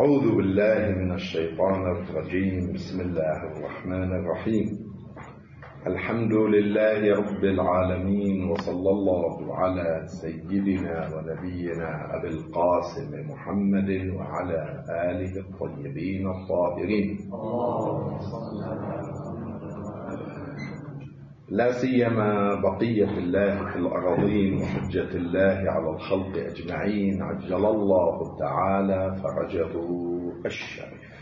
أعوذ بالله من الشيطان الرجيم. بسم الله الرحمن الرحيم. الحمد لله رب العالمين، وصلى الله على سيدنا ونبينا أبي القاسم محمد وعلى آله الطيبين الطاهرين، لا سيما بقية الله في الأراضين وحجة الله على الخلق أجمعين، عجل الله تعالى فرجه الشريف.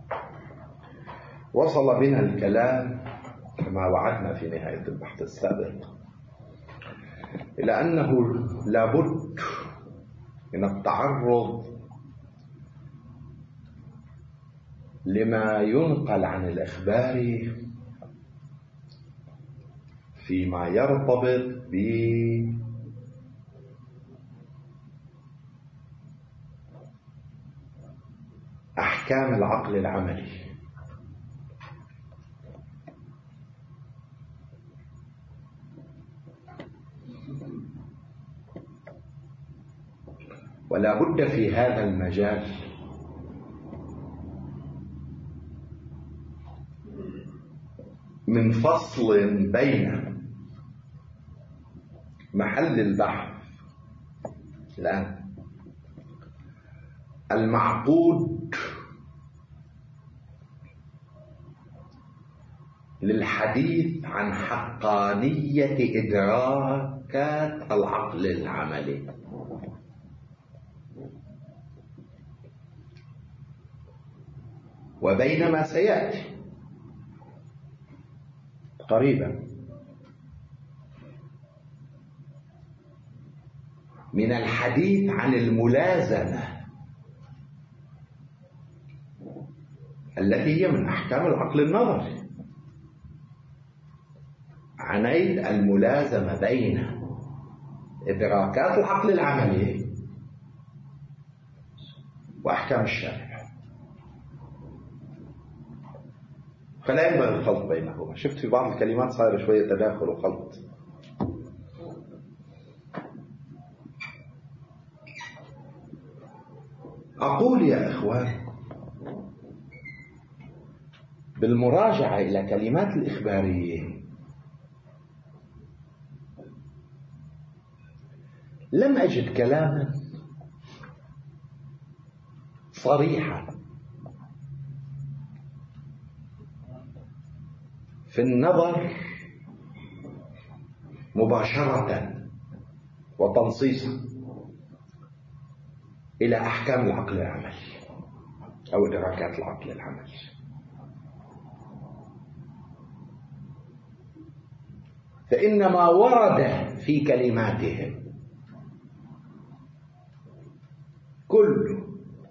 وصل بنا الكلام كما وعدنا في نهاية البحث السابق إلى أنه لابد من التعرض لما ينقل عن الإخبار فيما يرتبط بأحكام العقل العملي. ولا بد في هذا المجال من فصل بين محل البحث الآن المعقود للحديث عن حقانية إدراكات العقل العملي، وبين ما سيأتي قريبا من الحديث عن الملازمة التي هي من أحكام العقل النظري. عنيت الملازمة بين إدراكات العقل العملي وأحكام الشرع، فلا ينبغي الخلط بينهما. شفت في بعض الكلمات صار شوية تداخل وخلط. أقول يا إخوان بالمراجعة إلى كلمات الإخباريين لم أجد كلاما صريحا في النظر مباشرة وتنصيصا إلى أحكام العقل العملي أو إدراكات العقل العملي. فإن ما ورد في كلماتهم كله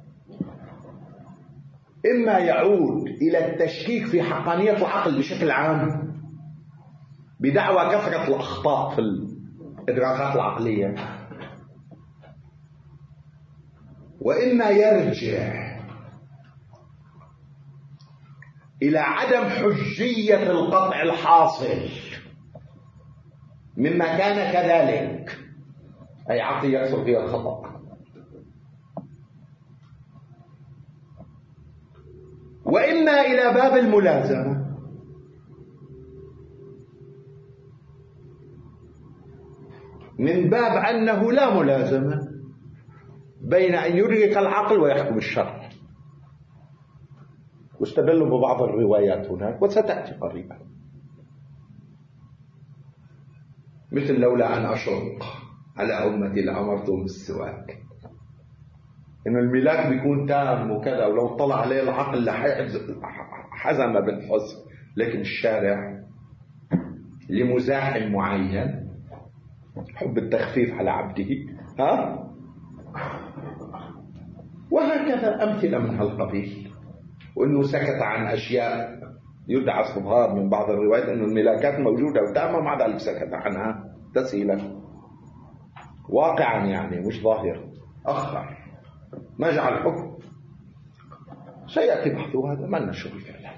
إما يعود إلى التشكيك في حقانية العقل بشكل عام بدعوى كثرة الأخطاء في الإدراكات العقلية، وإما يرجع إلى عدم حجية القطع الحاصل مما كان كذلك، أي عقل يكثر فيها الخطأ، وإما إلى باب الملازمة من باب أنه لا ملازمة بين أن يدرك العقل ويحكم الشرع، واستدلوا ببعض الروايات هناك وستأتي قريبا، مثل لولا أن أشق على أمتي لأمرتهم بالسواك، إن الملاك بيكون تام وكذا، ولو طلع عليه العقل حزم بالحزن، لكن الشارع لمزاح معين حب التخفيف على عبده وهكذا أمثلة من هالقبيل. وإنه سكت عن أشياء يدعى استظهار من بعض الروايات أن الملاكات موجودة وتامة، مع ذلك سكت عنها تسهيلا واقعا، يعني مش ظاهر، أخر ما جعل حكم. سيأتي بحث هذا، ما لنا شغل فعلا.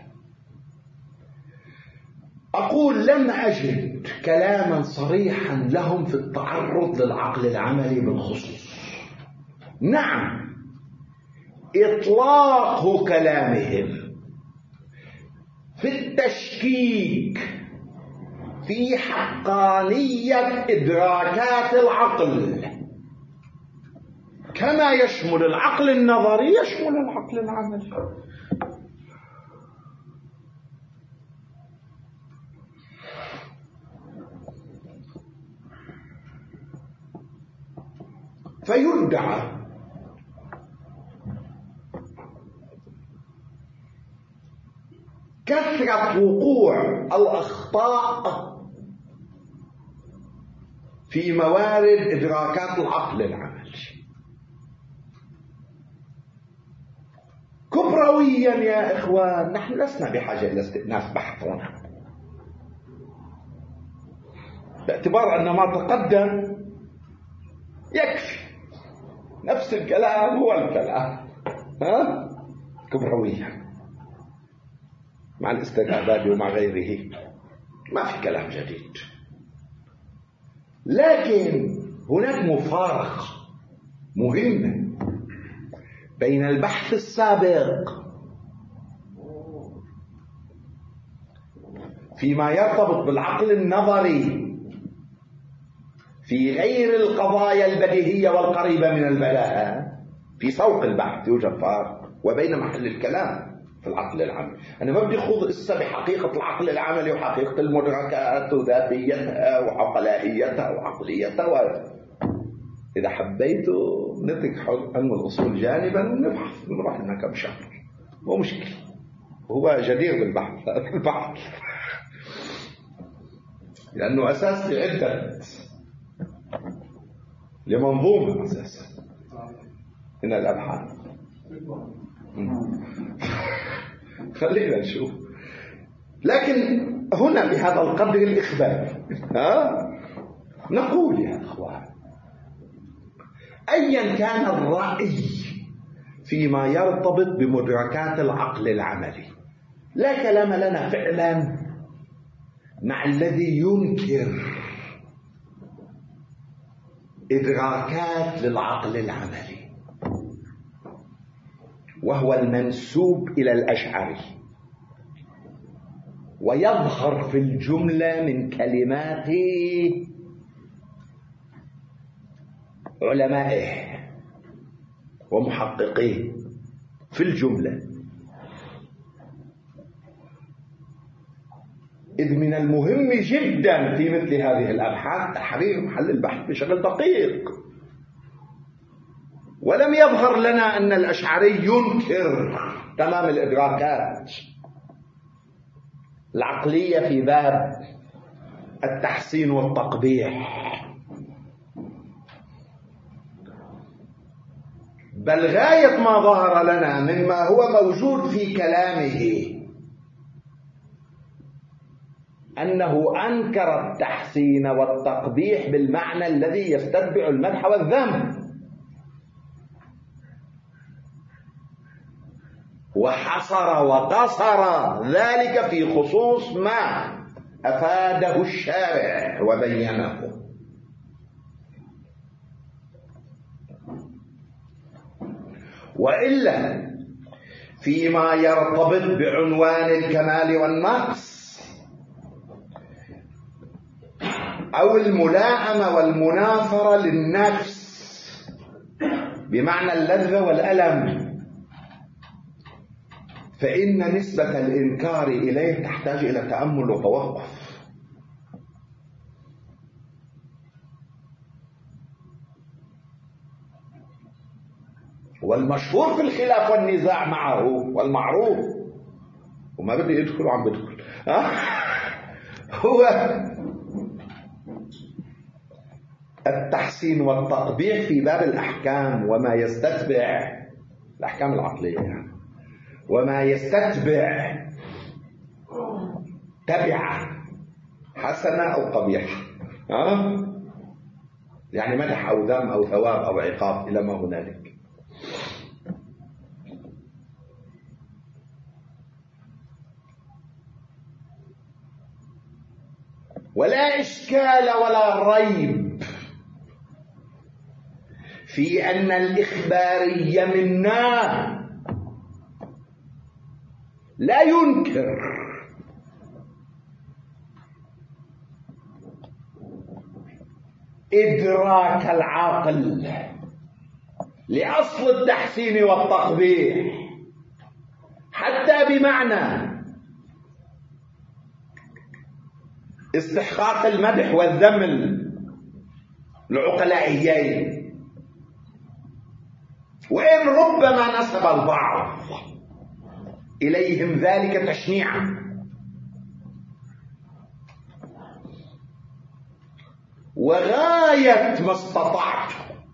أقول لم أجد كلاما صريحا لهم في التعرض للعقل العملي بالخصوص. نعم إطلاق كلامهم في التشكيك في حقانية إدراكات العقل، كما يشمل العقل النظري يشمل العقل العملي. فيدعى كثرة وقوع الأخطاء في موارد إدراكات العقل العملي. كبرويا يا إخوان نحن لسنا بحاجة إلى استئناف بحثنا، باعتبار أن ما تقدم يكفي، نفس الكلام هو الكلام. كبرويا مع الاستجابات ومع غيره ما في كلام جديد. لكن هناك مفارقة مهمة بين البحث السابق فيما يرتبط بالعقل النظري في غير القضايا البديهية والقريبة من البلاهة في سوق البحث، يوجد فرق، وبين محل الكلام في العقل العملي. أنا ما بدي أخوض إسا بحقيقة العقل العملي وحقيقة المدركات وذاتيتها وعقلائيتها وعقليتها، إذا حبيتوا نترك علم الأصول جانبا ونبحث نروح لنا كم شهر، مو مشكلة، هو جدير بالبحث البحث لأنه أساس عدة لمنظومة أساسا من الأبحاث. خلينا نشوف. لكن هنا بهذا القدر الإخباري نقول يا أخوان أيا كان الرأي فيما يرتبط بمدركات العقل العملي، لا كلام لنا فعلا مع الذي ينكر إدراكات للعقل العملي، وهو المنسوب إلى الأشعري، ويظهر في الجملة من كلمات علمائه ومحققيه في الجملة. إذ من المهم جدا في مثل هذه الأبحاث تحرير محل البحث بشكل دقيق، ولم يظهر لنا أن الأشعري ينكر تمام الإدراكات العقلية في باب التحسين والتقبيح، بل غاية ما ظهر لنا مما هو موجود في كلامه أنه أنكر التحسين والتقبيح بالمعنى الذي يستتبع المدح والذم، وحصر وقصر ذلك في خصوص ما أفاده الشارع وبينه. وإلا فيما يرتبط بعنوان الكمال والنقص أو الملائمة والمنافرة للنفس بمعنى اللذة والألم، فإن نسبة الإنكار إليه تحتاج إلى تأمل وتوقف. والمشهور في الخلاف والنزاع معه والمعروف، وما بدي يدخل وعم بدخل هو التحسين والتقبيح في باب الأحكام وما يستتبع الأحكام العقلية يعني، وما يستتبع تبعة حسنة أو قبيحة، يعني مدح أو ذم أو ثواب أو عقاب إلى ما هنالك. ولا إشكال ولا ريب في أن الإخباري منا لا ينكر إدراك العاقل لأصل التحسين والتقبيح، حتى بمعنى استحقاق المدح والذم العقلائيين، وإن ربما نسب البعض إليهم ذلك تشنيعا، وغاية ما استطعت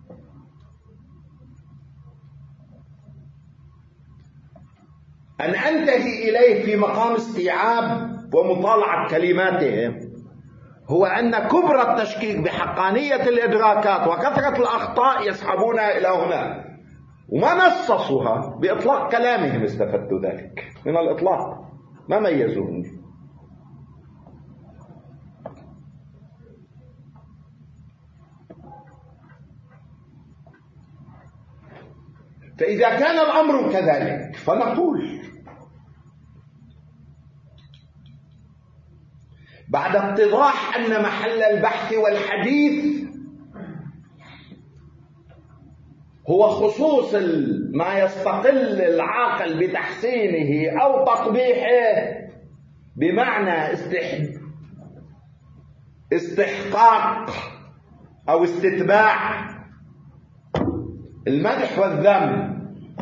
أن أنتهي إليه في مقام استيعاب ومطالعة كلماتهم هو أن كبر التشكيك بحقانية الإدراكات وكثرة الأخطاء يسحبونها إلى هنا، وما نصصوها بإطلاق كلامهم. استفدت ذلك من الإطلاق، ما ميزوني. فإذا كان الأمر كذلك فنقول بعد اتضاح أن محل البحث والحديث هو خصوص ما يستقل العاقل بتحسينه أو تقبيحه، بمعنى استحقاق أو استتباع المدح والذم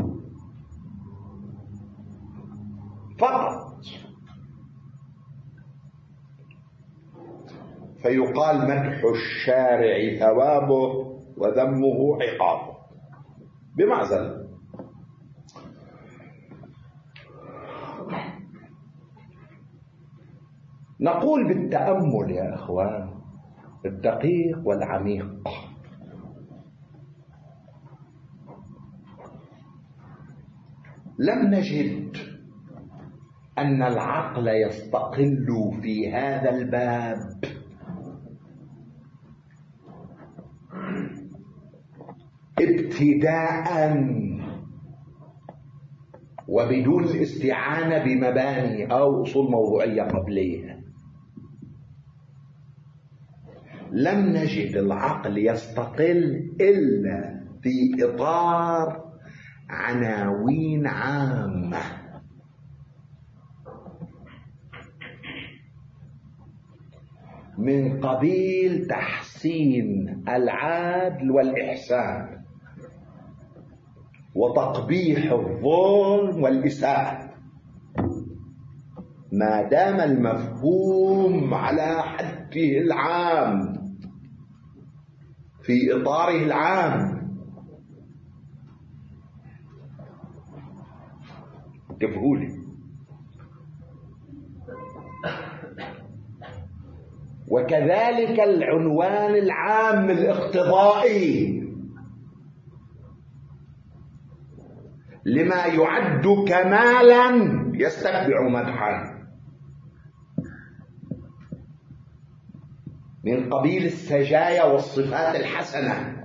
فقط، فيقال مدح الشارع ثوابه وذمه عقابه بمعزل. نقول بالتأمل يا أخوان الدقيق والعميق لم نجد أن العقل يستقل في هذا الباب ابتداء وبدون الاستعانة بمباني أو أصول موضوعية قبليها. لم نجد العقل يستقل إلا في إطار عناوين عامة من قبيل تحسين العدل والإحسان وتقبيح الظلم والإساءة، ما دام المفهوم على حده العام في إطاره العام. كفهولي. وكذلك العنوان العام الاقتضائي لما يعد كمالا يستتبع مدحا من قبيل السجايا والصفات الحسنة،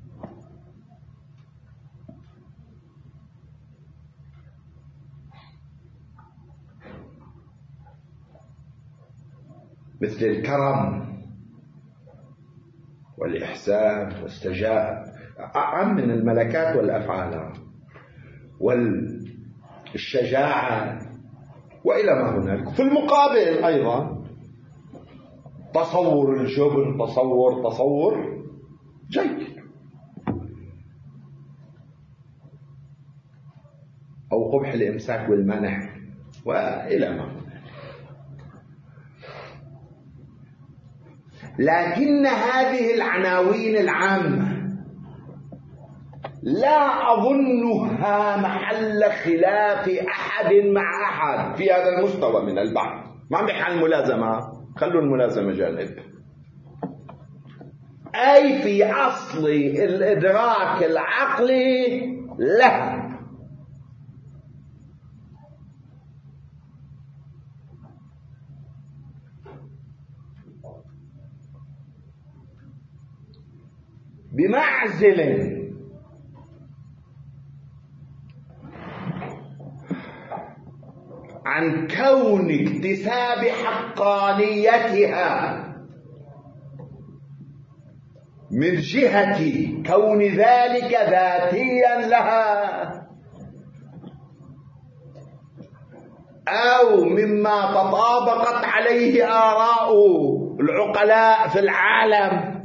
مثل الكرم والإحسان والسجاء، أعم من الملكات والأفعال والشجاعة وإلى ما هنالك. في المقابل أيضا تصور الجبن تصور جيد، أو قبح الإمساك والمنع وإلى ما هنالك. لكن هذه العناوين العامة لا أظنها محل خلاف أحد مع أحد في هذا المستوى من البحث. ما عم بحكي عن الملازمة، خلوا الملازمة جانب، أي في أصل الإدراك العقلي لها. بمعزل عن عن كون اكتساب حقانيتها من جهة كون ذلك ذاتيا لها، أو مما تطابقت عليه آراء العقلاء في العالم،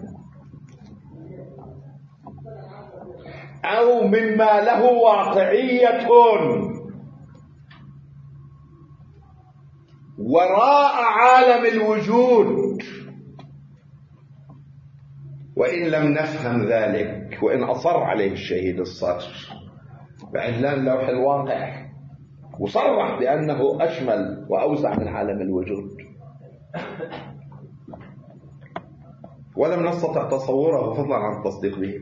أو مما له واقعية وراء عالم الوجود. وإن لم نفهم ذلك، وإن أصر عليه الشهيد الصدر بإعلان لوح الواقع وصرح بأنه أشمل وأوسع من عالم الوجود، ولم نستطع تصوره فضلا عن التصديق به،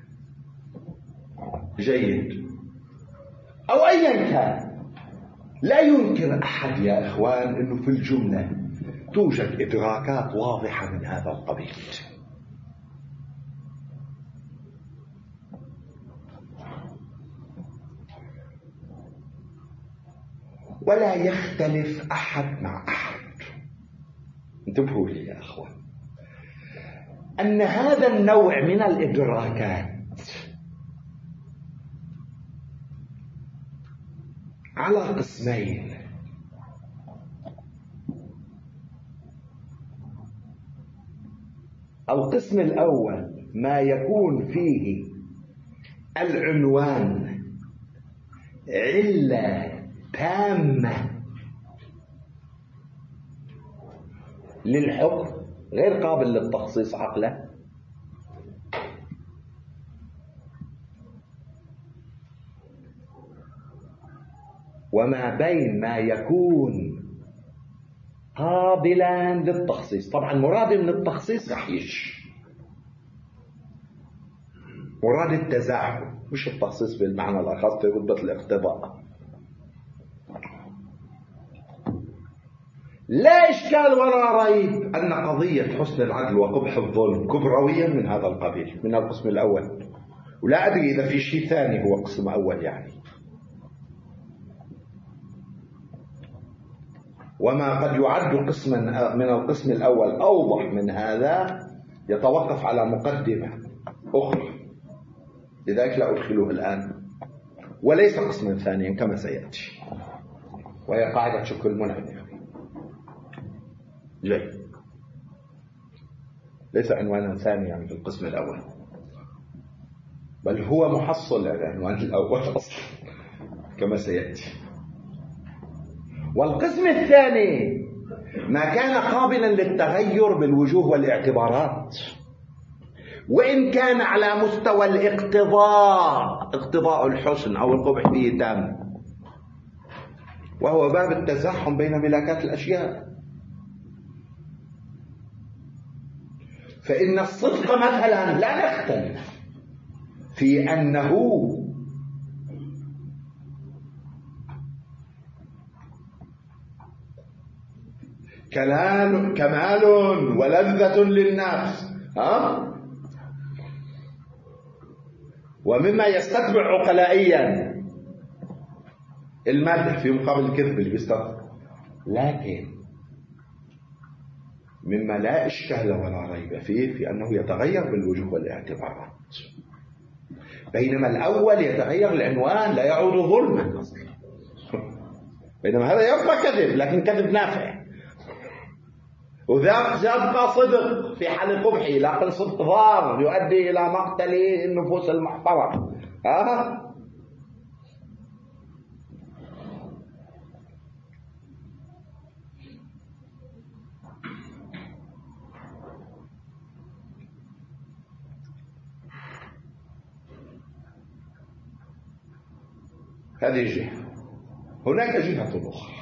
جيد أو أيا كان، لا ينكر أحد يا إخوان أنه في الجملة توجد إدراكات واضحة من هذا القبيل. ولا يختلف أحد مع أحد. انتبهوا لي يا أخوان، أن هذا النوع من الإدراكات على قسمين: القسم الأول ما يكون فيه العنوان علة تامة للحكم غير قابل للتخصيص عقلا، وما بين ما يكون قابلا للتخصيص. طبعا مراد من التخصيص رحيش، مراد التزاحم مش التخصيص بالمعنى الأخص في رتبة الاقتضاء. لا إشكال ولا ريب أن قضية حسن العدل وقبح الظلم كبرويا من هذا القبيل، من القسم الأول، ولا أدري إذا في شيء ثاني هو قسم أول يعني. وما قد يعد قسما من القسم الأول أوضح من هذا يتوقف على مقدمة أخرى، لذلك لا أدخله الآن، وليس قسما ثانيا كما سيأتي، وهي قاعدة شكل المنعم. جيد، ليس عنوانا ثانيا في القسم الأول، بل هو محصل العنوان الأول أصلا كما سيأتي. والقسم الثاني ما كان قابلا للتغير بالوجوه والاعتبارات، وإن كان على مستوى الاقتضاء، اقتضاء الحسن أو القبح به تام، وهو باب التزاحم بين ملاكات الأشياء. فإن الصدق مثلا لا نختلف في أنه كمال ولذة للنفس، ومما يستتبع عقلائيا المدح في مقابل الكذب اللي بيستطيع، لكن مما لا إشكال ولا ريب فيه في أنه يتغير بالوجوه والاعتبارات، بينما الأول يتغير العنوان لا يعود ظلما أصلا، بينما هذا يبقى كذب لكن كذب نافع، وذاك يبقى صدق في حال قبحه لكن صدق ضار يؤدي إلى مقتل النفوس المحترمة. هذه جهة. هناك جهة أخرى،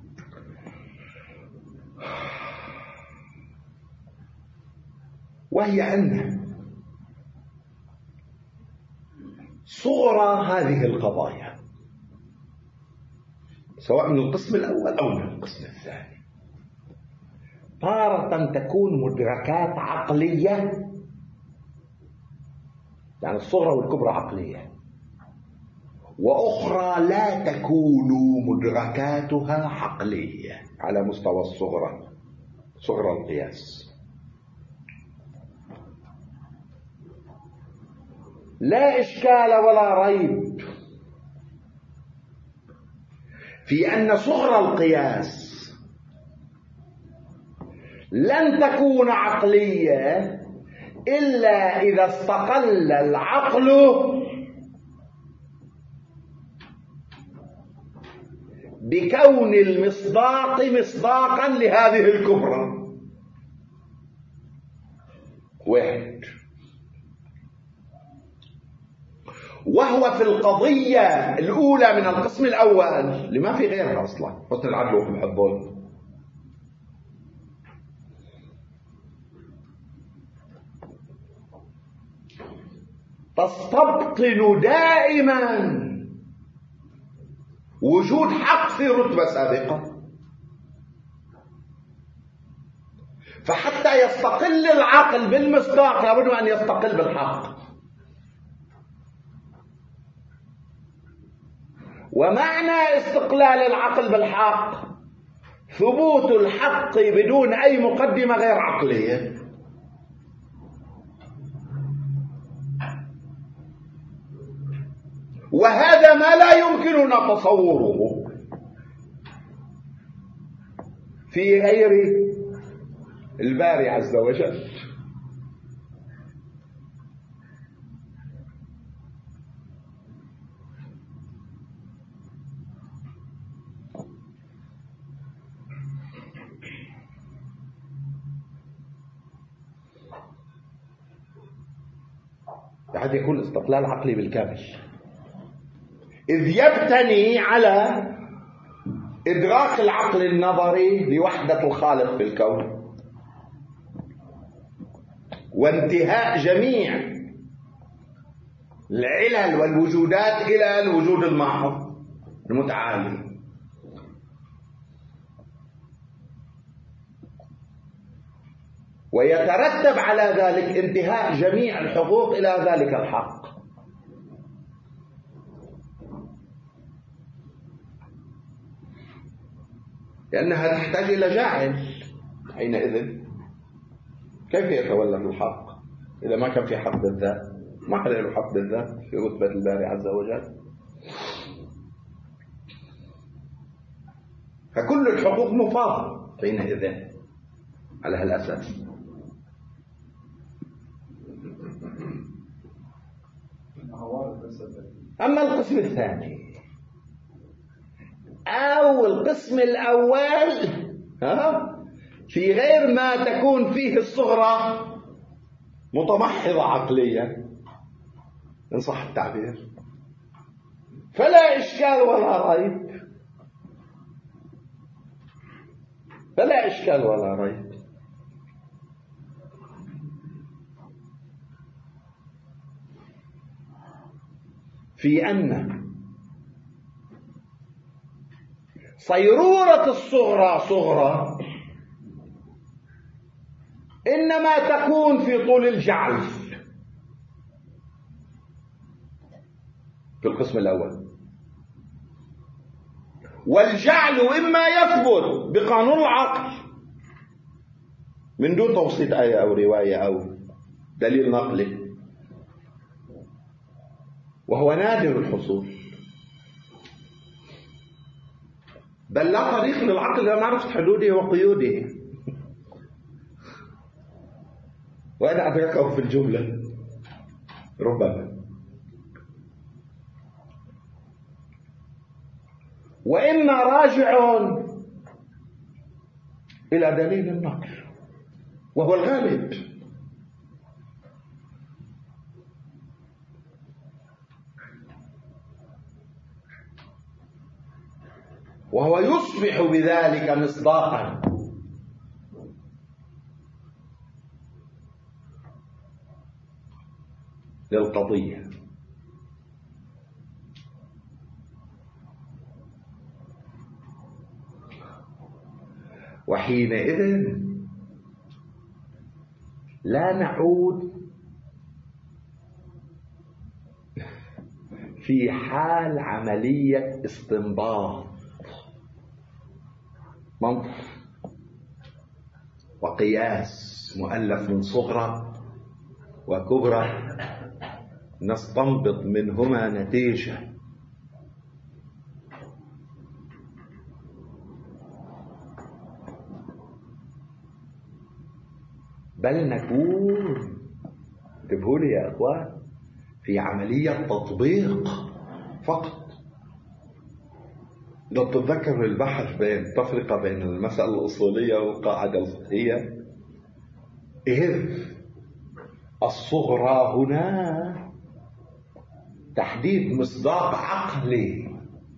وهي أن صغرى هذه القضايا سواء من القسم الأول أو من القسم الثاني تارة تكون مدركات عقلية، يعني الصغرى والكبرى عقلية، وأخرى لا تكون مدركاتها عقلية على مستوى صغرى القياس. لا إشكال ولا ريب في أن صغرى القياس لن تكون عقلية إلا إذا استقل العقل بكون المصداق مصداقا لهذه الكبرى. واحد. وهو في القضية الأولى من القسم الأول اللي ما في غيرها أصلا، حسن العدل وحب الظلم، تستبطن دائما وجود حق في رتبة سابقة، فحتى يستقل العقل بالمصداق لابد أن يستقل بالحق. ومعنى استقلال العقل بالحق ثبوت الحق بدون أي مقدمة غير عقلية. وهذا ما لا يمكننا تصوره في غير الباري عز وجل. بعد يكون استقلال عقلي بالكامل، إذ يبتني على إدراك العقل النظري لوحدة الخالق في الكون وانتهاء جميع العلل والوجودات إلى الوجود المحض المتعالي. ويترتب على ذلك انتهاء جميع الحقوق إلى ذلك الحق. لأنها تحتاج إلى جاعل. حينئذ كيف يتولد الحق إذا ما كان في حق بالذات؟ ما حدا له حق بالذات في رتبة الباري عز وجل. فكل الحقوق مفاضة حينئذ على هالأساس. أما القسم الثاني أو القسم الأول في غير ما تكون فيه الصغرى متمحضة عقليا إن صح التعبير، فلا إشكال ولا ريب، فلا إشكال ولا ريب في أن صيرورة الصغرى صغرى إنما تكون في طول الجعل في القسم الأول، والجعل إما يثبت بقانون العقل من دون توسيط آية أو رواية أو دليل نقلي، وهو نادر الحصول، بل لا طريق للعقل لمعرفة حدوده وقيوده، وأن أدركه في الجملة ربما. وإما راجع إلى دليل النقل وهو الغالب، وهو يصبح بذلك مصداقا للقضية. وحينئذ لا نعود في في حال عملية استنباط منطق وقياس مؤلف من صغرى وكبرى، نستنبط منهما نتيجة. بل نكون، انتبهوا لي يا اخوان، في عملية تطبيق فقط. لو تتذكر البحث بين التفرقة بين المسألة الأصولية والقاعدة الفقهية، إذ الصغرى هنا تحديد مصداق عقلي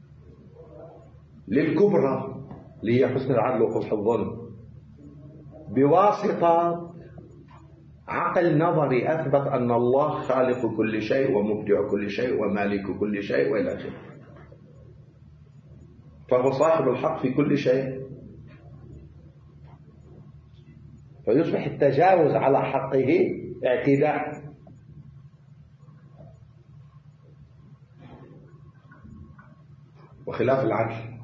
للكبرى اللي هي حسن العدل وقبح الظن، بواسطة عقل نظري أثبت أن الله خالق كل شيء ومبدع كل شيء ومالك كل شيء وإلى آخره، فهو صاحب الحق في كل شيء، فيصبح التجاوز على حقه اعتداء. وخلاف العدل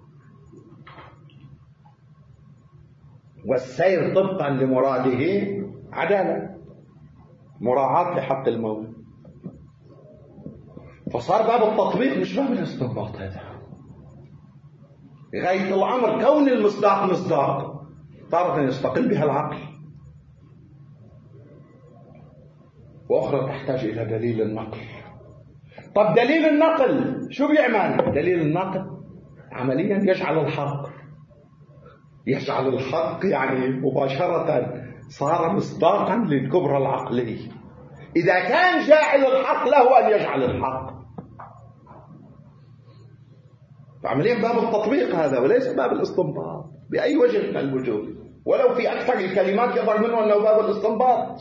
والسير طبقا لمراده عدالة، مراعاة لحق المولى. فصار باب التطبيق مش باب الاستنباط، هذا غاية الأمر كون المصداق مصداق تارة يستقل بها العقل، وأخرى تحتاج إلى دليل النقل. طب دليل النقل شو بيعمل؟ دليل النقل عمليا يجعل الحق يعني مباشرة صار مصداقا للكبرى العقلي. إذا كان جاعل الحق له أن يجعل الحق، فعمليا باب التطبيق هذا وليس باب الاستنباط بأي وجه من الوجوه، ولو في أكثر الكلمات يظهر منه أنه باب الاستنباط.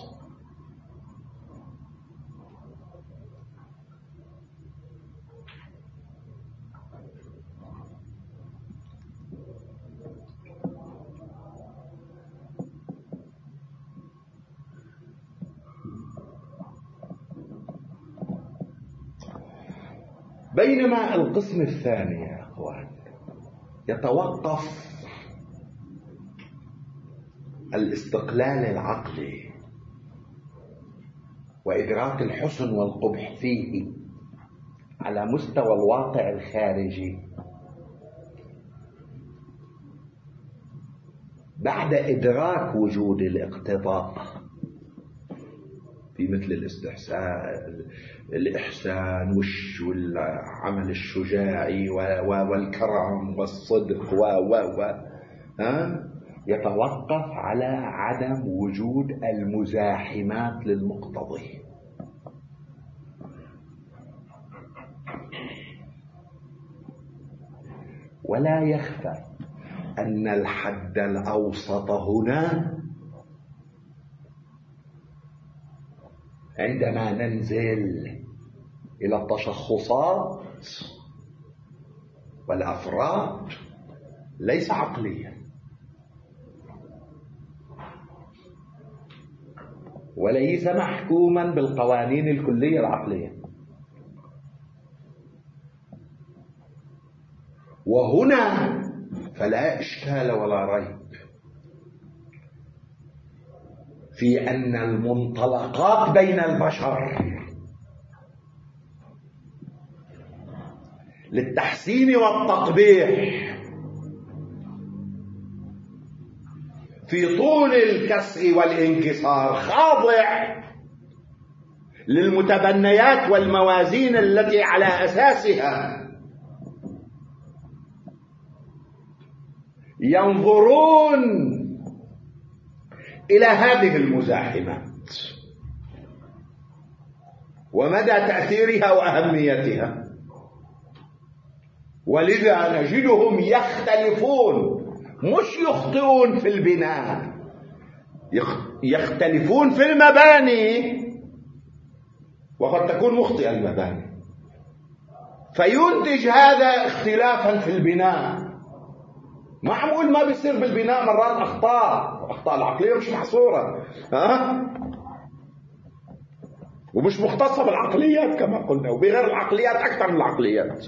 بينما القسم الثاني يا أخوان يتوقف الاستقلال العقلي وإدراك الحسن والقبح فيه على مستوى الواقع الخارجي بعد إدراك وجود الاقتضاء في مثل الاستحسان، الإحسان والعمل الشجاعي والكرم والصدق يتوقف على عدم وجود المزاحمات للمقتضي. ولا يخفى أن الحد الأوسط هنا عندما ننزل إلى التشخصات والأفراد ليس عقليا وليس محكوما بالقوانين الكلية العقلية. وهنا فلا إشكال ولا ريب في أن المنطلقات بين البشر للتحسين والتقبيح في طول الكسر والانكسار خاضع للمتبنيات والموازين التي على أساسها ينظرون إلى هذه المزاحمات ومدى تأثيرها وأهميتها. ولذا نجدهم يختلفون، مش يخطئون في البناء، يختلفون في المباني، وقد تكون مخطئة المباني، فينتج هذا اختلافا في البناء. معقول ما بيصير بالبناء مرات أخطاء العقلية مش محصورة، ومش مختصة بالعقليات كما قلنا، وبغير العقليات أكثر من العقليات.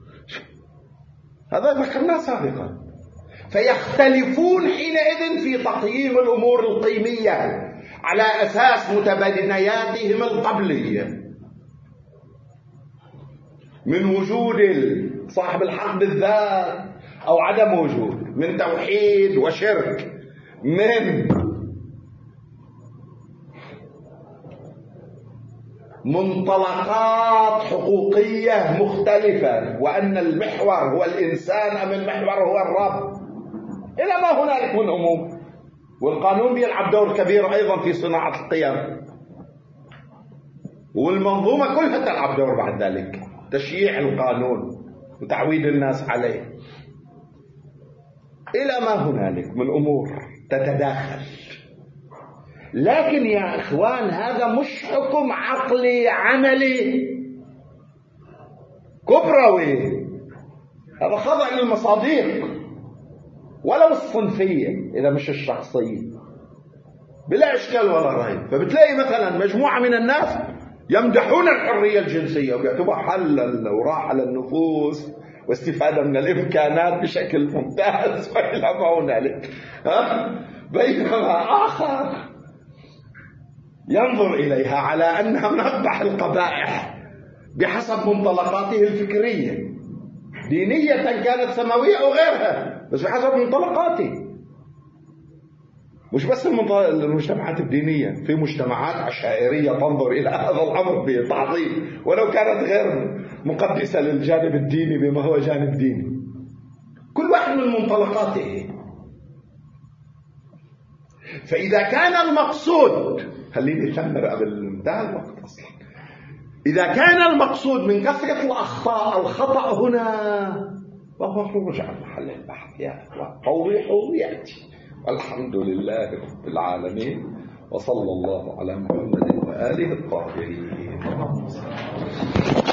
هذا ذكرناه سابقا. فيختلفون حينئذ في تقييم الأمور القيمية على أساس متبنياتهم القبلية من وجود صاحب الحق بالذات أو عدم وجود، من توحيد وشرك، من منطلقات حقوقية مختلفة، وأن المحور هو الإنسان أم المحور هو الرب، إلى ما هنالك من أمور. والقانون بيلعب دور كبير أيضا في صناعة القيم، والمنظومة كلها تلعب دور بعد ذلك، تشييع القانون وتعويد الناس عليه، إلى ما هنالك من أمور تتداخل. لكن يا إخوان هذا مش حكم عقلي عملي كبروي، هذا خضع للمصادق ولو الصنفية إذا مش الشخصية، بلا إشكال ولا ريب. فبتلاقي مثلا مجموعة من الناس يمدحون الحرية الجنسية ويعتبرها حلا وراحة للنفوس واستفادة من الإمكانات بشكل ممتاز وإلى ما هنالك، بينما آخر ينظر إليها على أنها من أقبح القبائح بحسب منطلقاته الفكرية، دينية كانت سماوية أو غيرها، بس بحسب منطلقاته. مش بس المجتمعات الدينية، في مجتمعات عشائرية تنظر إلى هذا الأمر بتعظيم ولو كانت غير مقدسة للجانب الديني بما هو جانب ديني، كل واحد من منطلقاته. فإذا كان المقصود، خليني أكمل قبل انتهى الوقت أصلا، إذا كان المقصود من كثرة الأخطاء الخطأ هنا، فهو خروج عن محل البحث يا أخوان، توضيحه يأتي. والحمد لله رب العالمين، وصلى الله على محمد وآله الطاهرين.